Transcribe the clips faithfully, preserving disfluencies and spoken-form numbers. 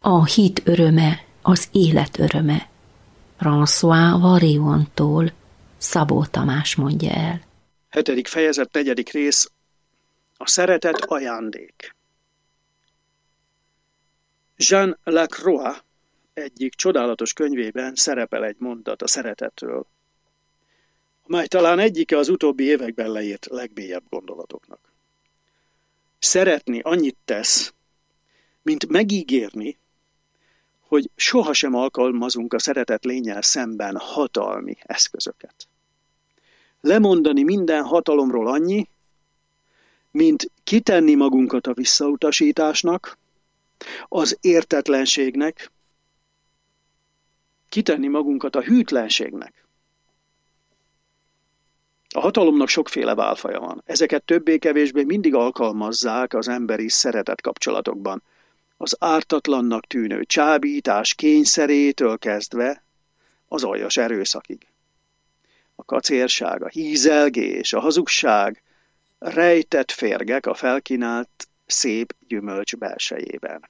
A hit öröme az élet öröme. François Variontól Szabó Tamás mondja el. Hetedik fejezet, negyedik rész. A szeretet ajándék. Jean Lacroix egyik csodálatos könyvében szerepel egy mondat a szeretetről, amely talán egyike az utóbbi években leírt legmélyebb gondolatoknak. Szeretni annyit tesz, mint megígérni, hogy sohasem alkalmazunk a szeretet lénnyel szemben hatalmi eszközöket. Lemondani minden hatalomról annyi, mint kitenni magunkat a visszautasításnak, az értetlenségnek, kitenni magunkat a hűtlenségnek. A hatalomnak sokféle válfaja van. Ezeket többé-kevésbé mindig alkalmazzák az emberi szeretet kapcsolatokban. Az ártatlannak tűnő csábítás kényszerétől kezdve az aljas erőszakig. A kacérság, a hízelgés, a hazugság rejtett férgek a felkínált szép gyümölcs belsejében.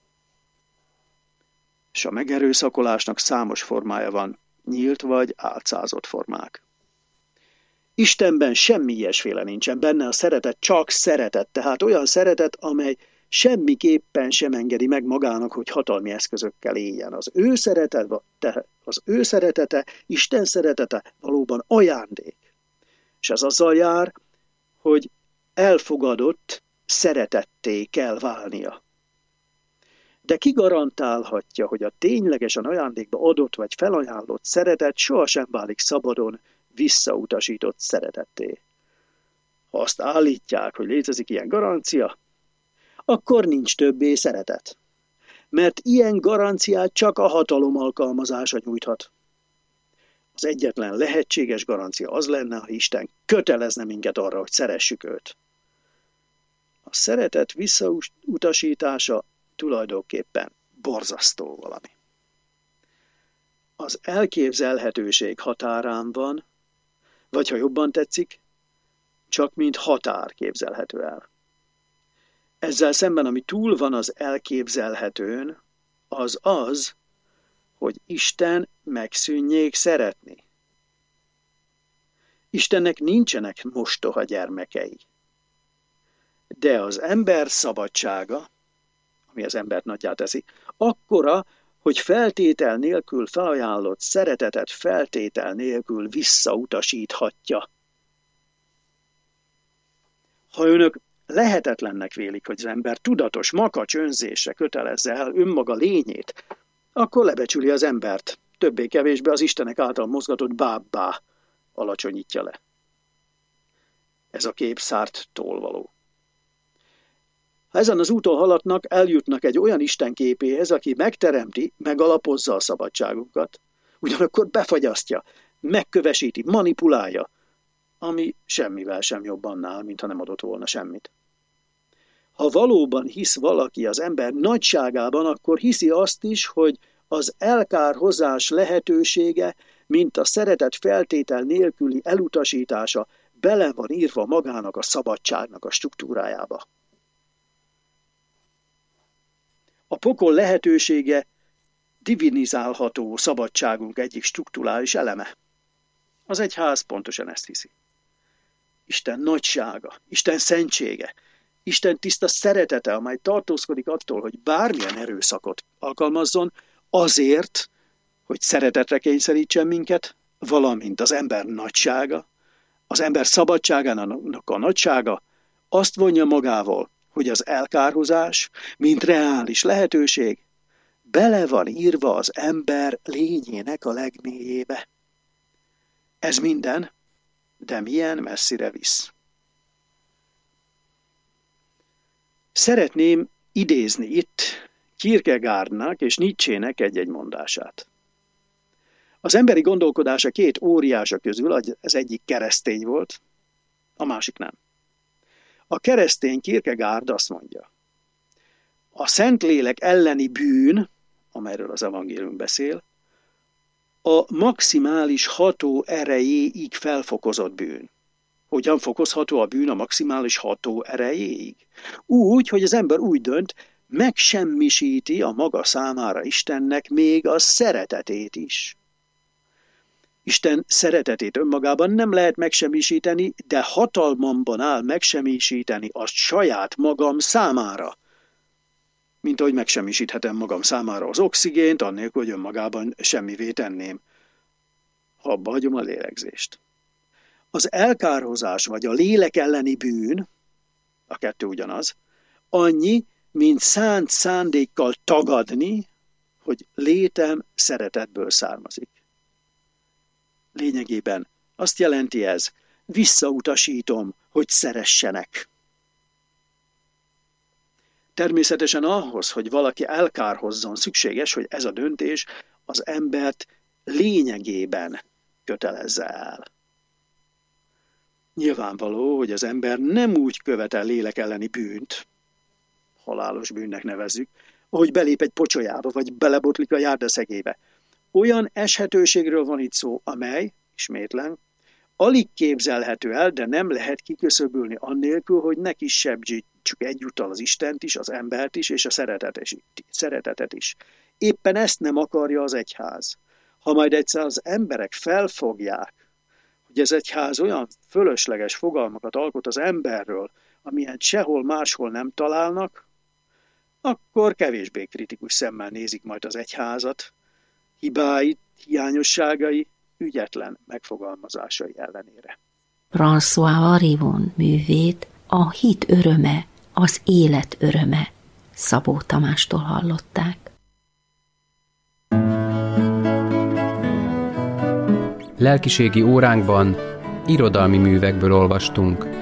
És a megerőszakolásnak számos formája van, nyílt vagy álcázott formák. Istenben semmi ilyesféle nincsen, benne a szeretet csak szeretet, tehát olyan szeretet, amely semmiképpen sem engedi meg magának, hogy hatalmi eszközökkel éljen. Az ő szeretete, az ő szeretete, Isten szeretete valóban ajándék. És ez azzal jár, hogy elfogadott szeretetté kell válnia. De ki garantálhatja, hogy a ténylegesen ajándékba adott vagy felajánlott szeretet sohasem válik szabadon visszautasított szeretetté? Ha azt állítják, hogy létezik ilyen garancia, akkor nincs többé szeretet. Mert ilyen garanciát csak a hatalom alkalmazása nyújthat. Az egyetlen lehetséges garancia az lenne, ha Isten kötelezne minket arra, hogy szeressük őt. A szeretet visszautasítása tulajdonképpen borzasztó valami. Az elképzelhetőség határán van, vagy ha jobban tetszik, csak mint határ képzelhető el. Ezzel szemben, ami túl van az elképzelhetőn, az az, hogy Isten megszűnjék szeretni. Istennek nincsenek mostoha gyermekei. De az ember szabadsága, ami az embert nagyjá teszi, akkora, hogy feltétel nélkül felajánlott szeretetet feltétel nélkül visszautasíthatja. Ha önök lehetetlennek vélik, hogy az ember tudatos makacs önzésre kötelezze el önmaga lényét, akkor lebecsüli az embert, többé-kevésbé az Istenek által mozgatott bábbá alacsonyítja le. Ez a kép Sartre-tól való. Ha ezen az úton haladnak, eljutnak egy olyan Isten képéhez, aki megteremti, megalapozza a szabadságunkat, ugyanakkor befagyasztja, megkövesíti, manipulálja, ami semmivel sem jobb annál, mintha nem adott volna semmit. Ha valóban hisz valaki az ember nagyságában, akkor hiszi azt is, hogy az elkárhozás lehetősége, mint a szeretet feltétel nélküli elutasítása bele van írva magának a szabadságnak a struktúrájába. A pokol lehetősége divinizálható szabadságunk egyik strukturális eleme. Az egyház pontosan ezt hiszi. Isten nagysága, Isten szentsége, Isten tiszta szeretete, amely tartózkodik attól, hogy bármilyen erőszakot alkalmazzon, azért, hogy szeretetre kényszerítsen minket, valamint az ember nagysága, az ember szabadságának a nagysága azt vonja magával, hogy az elkárhozás, mint reális lehetőség, bele van írva az ember lényének a legmélyébe. Ez minden, de milyen messzire visz. Szeretném idézni itt Kierkegaardnak és Nietzsének egy-egy mondását. Az emberi gondolkodása két óriása közül az egyik keresztény volt, a másik nem. A keresztény Kierkegaard azt mondja, a Szentlélek elleni bűn, amelyről az evangélium beszél, a maximális ható erejéig felfokozott bűn. Hogyan fokozható a bűn a maximális ható erejéig? Úgy, hogy az ember úgy dönt, megsemmisíti a maga számára Istennek még a szeretetét is. Isten szeretetét önmagában nem lehet megsemmisíteni, de hatalmamban áll megsemmisíteni azt saját magam számára. Mint ahogy megsemmisíthetem magam számára az oxigént, annélkül, hogy önmagában semmivé tenném, ha abba hagyom a lélegzést. Az elkárhozás vagy a lélek elleni bűn, a kettő ugyanaz, annyi, mint szánt szándékkal tagadni, hogy létem szeretetből származik. Lényegében azt jelenti ez, visszautasítom, hogy szeressenek. Természetesen ahhoz, hogy valaki elkárhozzon, szükséges, hogy ez a döntés az embert lényegében kötelezze el. Nyilvánvaló, hogy az ember nem úgy követel lélek elleni bűnt, halálos bűnnek nevezzük, ahogy belép egy pocsolyába, vagy belebotlik a járdaszegélybe. Olyan eshetőségről van itt szó, amely, ismétlen, alig képzelhető el, de nem lehet kiköszöbölni annélkül, hogy ne kisebbsítsük egyúttal az Istent is, az embert is, és a szeretetet is. Éppen ezt nem akarja az egyház. Ha majd egyszer az emberek felfogják, hogy ez egyház olyan fölösleges fogalmakat alkot az emberről, amilyen sehol máshol nem találnak, akkor kevésbé kritikus szemmel nézik majd az egyházat, hibái, hiányosságai, ügyetlen megfogalmazásai ellenére. François Varivon művét a hit öröme, az élet öröme Szabó Tamástól hallották. Lelkiségi óránkban irodalmi művekből olvastunk.